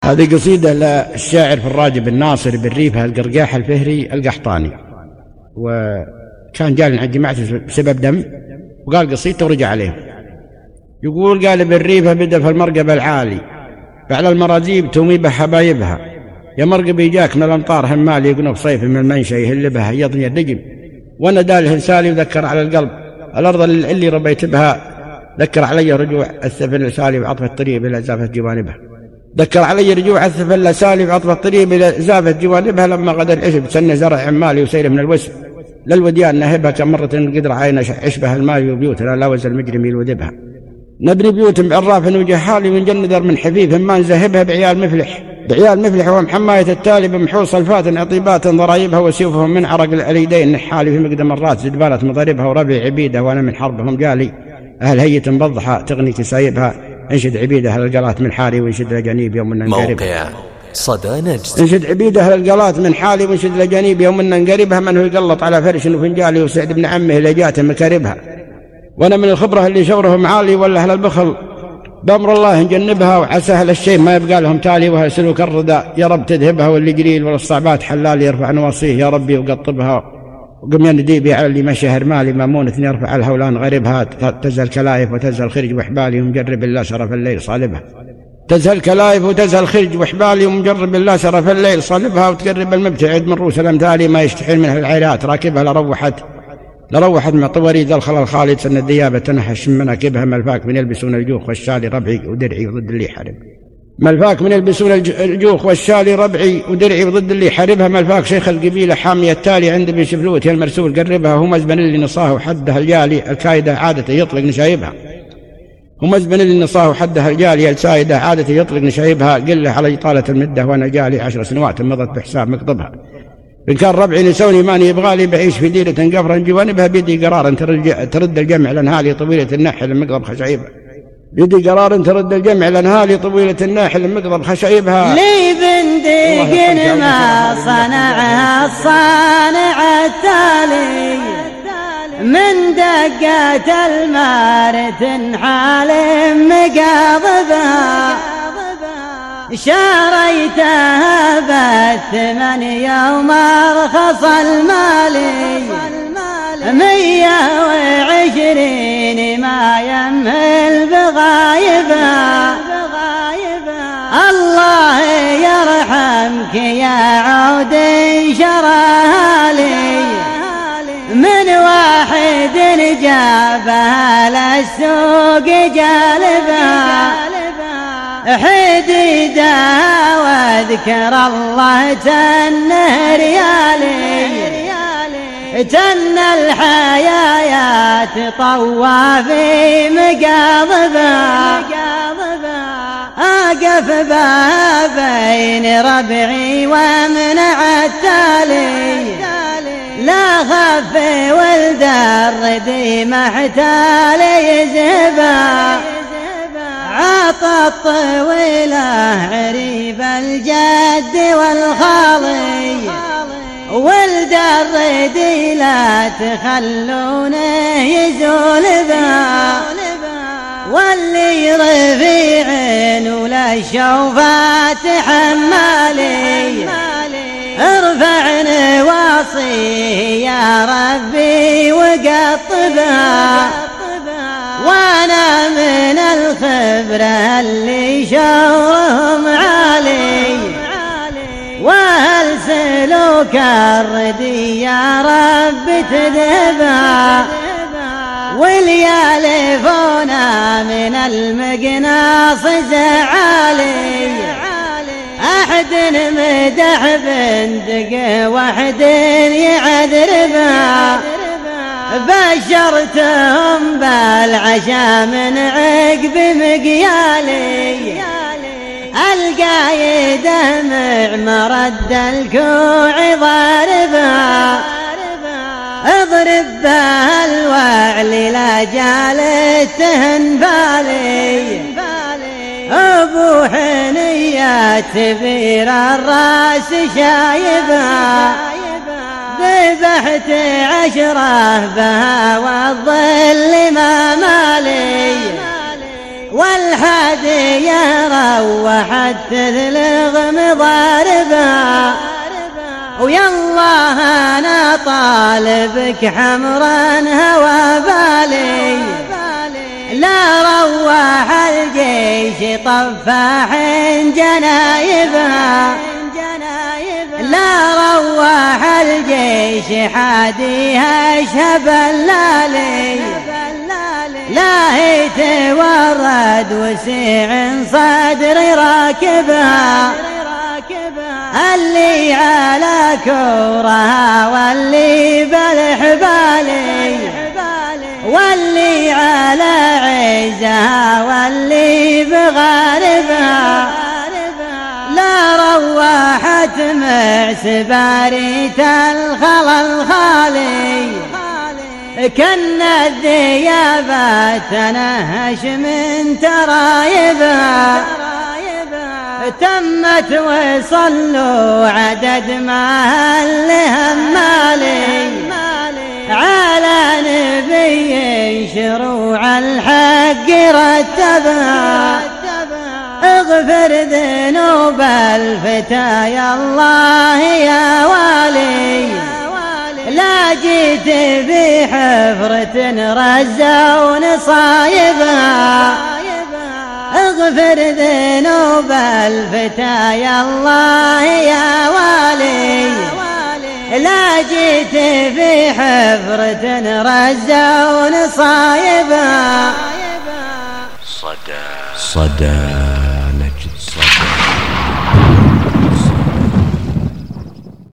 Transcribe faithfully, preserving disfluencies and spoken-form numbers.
هذه قصيدة للشاعر فراج بن ناصر بن ريفة القرقاح الفهري القحطاني، وكان جال عند جماعته بسبب دم وقال قصيدته ورجع عليهم. يقول: قال بن ريفة بدأ في المرقبة العالي فعلى المراجيب توميبه حبايبها، يا مرقب يجاك من الأمطار همال يقنب صيف من المنشأ يهلبها يضني الدجم، وانا داله سالي وذكر على القلب الأرض اللي ربيت بها، ذكر علي رجوع الثفل السالي وعطف الطريق إلى زافة جوانبها، ذكر علي رجوع الثفل السالي وعطف الطريق إلى زافة جوانبها، لما غدا العشب سن زرع عمالي وسير من الوسم للوديان نهبها كم مرة قدر عين عشبها المال وبيوتنا لا وز المجرم يلودبها، نبني بيوت بعراف وجحالي ونجندر من حفيف ما نزهبها بعيال مفلح بعيال مفلح ومحماية التالي بمحوص الفات عطيبات ضرايبها وسيوفهم من عرق الأليدين نحالي في مقدم الرات زدبالة مضاربها وربع عبيدة وانا من حربهم جالي أهل هية بضحى تغني كسايبها، انشد عبيدة أهل القلات من حالي وانشد لجنيب يوم من نقربها. موقع صدى نجد. انشد عبيدة أهل القلات من حالي وانشد لجنيب يوم من نقربها، من هو يقلط على فرش وفنجالي وسعد بن عمه اللي جاته مكاربها، وانا من الخبرة اللي شورهم عالي ولا أهل البخل بأمر الله نجنبها، وعسى أهل الشيء ما يبقى لهم تالي وهل سلوك الردى يا رب تذهبها، واللي جليل والصعبات حلال يرفع نواصيه يا ربي وقطبها، وقم ينديبي على اللي مشى هرمالي مامونة يرفع الهولان غريبها، تزهل كلايف وتزهل خرج وحبالي ومجرب الله شرف الليل صالبها، تزهل كلايف وتزهل خرج وحبالي ومجرب الله شرف الليل صالبها، وتقرب المبتعد من روس الأمثالي ما يستحيل منها العيرات راكبها لروحت لروحت مع طوري ذا الخلل خالد سن الديابة تنحش من مناكبها، ملفاك من يلبسون الجوخ والشالي ربعي ودرعي ضد اللي يحارب، ملفاك من يلبسون الجوخ والشالي ربعي ودرعي ضد اللي يحاربها، ملفاك شيخ القبيلة حامية التالي عند بن شفلوت يا المرسول قربها، هم مزبن اللي نصاه وحدها الجالي الكايدة عادة يطلق نشايبها، هم مزبن اللي نصاه وحدها الجالي السايدة عادة يطلق نشايبها، قل له على إطالة المدة وانا جالي عشر سنوات مضت بحساب مقطبها، إن كان ربعي نسوني ماني يبغالي بعيش في ديرة قفرا جوانبها، بيدي قرار ترد الجمع لانهالي طويلة الناحل مقضب خشعيبها، بيدي قرار ترد الجمع لانهالي طويلة الناحل مقضب خشعيبها. لي بندق ما صنعها الصانع التالي من دقات المار تنحال مقاضبها، شاريتها بالثمن يوم ارخص المالي مية وعشرين ما يمهل بغايبها، الله يرحمك يا عود شراها لي من واحد جابها للسوق جالبها، حديدة واذكر الله تنه ريالي تن الحيايات طوافي مقاضبها، أقف بها بين ربعي ومنع التالي لا خف ولد الردي محتال يذهبها، عطى الطويلة عريب الجد والخالي ولد الردي لا تخلونه يزول بها، واللي رفيع ولا شوفات حمالي ارفع نواصيه يا ربي وقطبها، وانا من الخبرة اللي شورهم عالي وهل سلوك الردي يا رب تذهبها، واليالفونا من المقناص زعالي أحد مدح بندق واحد يعذربها، بشرتهم بالعشاء من عقب مقيالي القايدة مع مرد الكوع ضاربها، اضرب بها الوعل لا جالتهن بالي ابو حنيات كبير الراس شايبها، ذبحت عشرة بها والظل ما مالي والحادية روحت تذلغ مضاربها، ويا الله أنا طالبك حمرا هوى بالي، لا روح الجيش طفاح جنايبها، لا روح الجيش حاديها اشهب اللالي، لا هي تورد وسيع صدري راكبها، اللي على كورها واللي بالحبالي، واللي على عزها واللي بغاربها، لا روحت مع سباريت الخلا الخالي، كن الذيابات تنهش من ترايبها، تمت وصلوا عدد ما اللهم مالي، على نبي شروع الحق رتبها، اغفر ذنوب الفتى يا الله يا والي، لا جيت بحفرة رزون صايبها، اغفر ذنوب الفتى يا الله يا والي، لا جيت في حفرة رزون صايبها. صدى صدى نجد صدى